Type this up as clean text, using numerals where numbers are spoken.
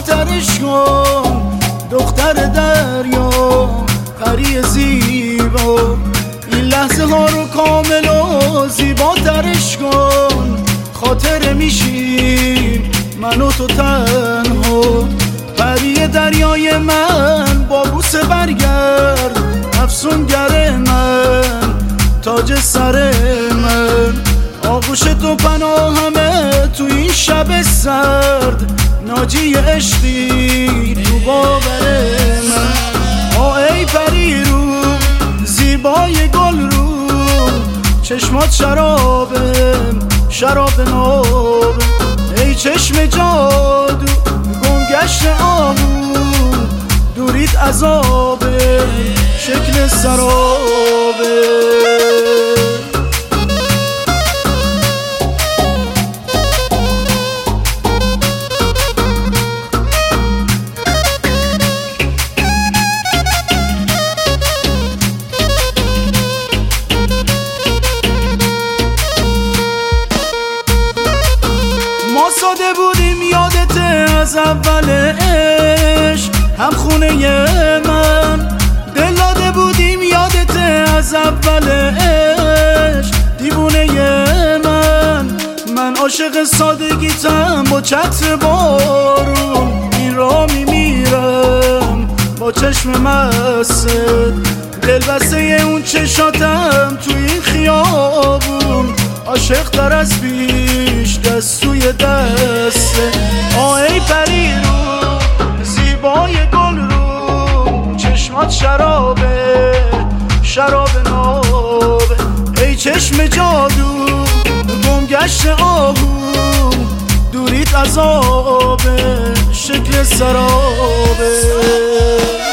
زیباترش کن دختر دریا پری زیبا، این لحظه ها رو کامل و زیباترش کن. خاطر میشیم من و تو تنها، پری دریای من با بوسه برگرد، افسونگر من تاج سر من، آغوش تو پناهمه تو این شب سرد، ناجی عشقی تو باور من. ای پری رو زیبای گل رو، چشمات شرابه شراب ناب، ای چشم جادو گمگشت آهو، دوریت عذابه شکل سرابه. ما ساده بودیم یادته از اول عشق، هم خونه من دل داده بودیم یادته از اول عشق، دیوونه من عاشق سادگیتم با چتر بارون، این را میمیرم با چشم مست، دل بسته اون چشاتم تو این خیابون، عاشق تر از پیش دست توی دسته. ای پری رو زیبای گل رو، چشمات شرابه شراب نابه، ای چشم جادو گمگشت آهو، دوریت عذابه شکل سرابه.